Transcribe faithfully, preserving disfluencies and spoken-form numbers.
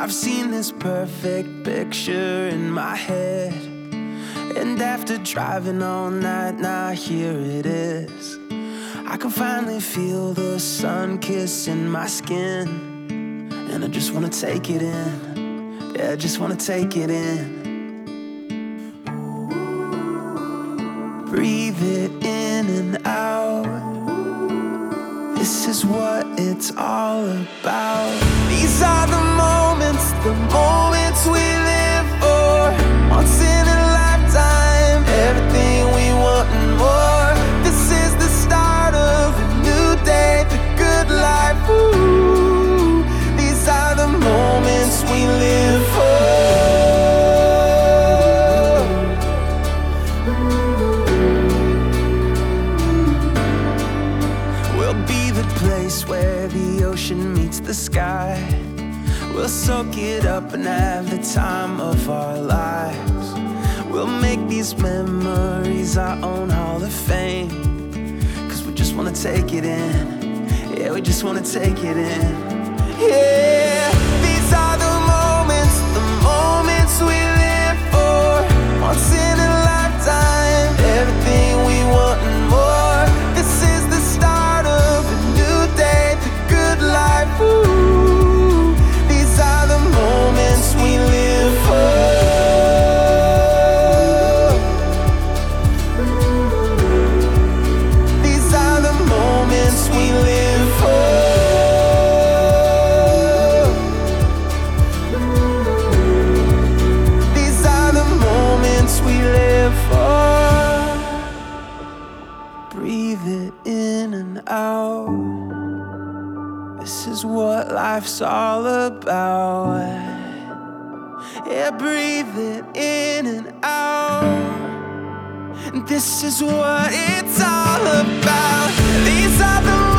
I've seen this perfect picture in my head, and after driving all night, now here it is. I can finally feel the sun kissing my skin, and I just wanna take it in. Yeah, I just wanna take it in. Breathe it in and out. This is what it's all about. These are the moments, the moments we live for. Once in a lifetime, everything we want and more. This is the start of a new day, the good life. Ooh, these are the moments we live for. Place where the ocean meets the sky. We'll soak it up and have the time of our lives. We'll make these memories our own Hall of Fame, 'cause we just wanna take it in. Yeah, we just wanna take it in. Yeah, these are the moments, the moments we live for. Once in a lifetime, everything we want and more. This is the start of a new day, the good life. Ooh, these are the moments we live for. These are the moments we live for. These are the moments we live for. Breathe it in and out. This is what life's all about. Yeah, breathe it in and out. This is what it's all about. These are the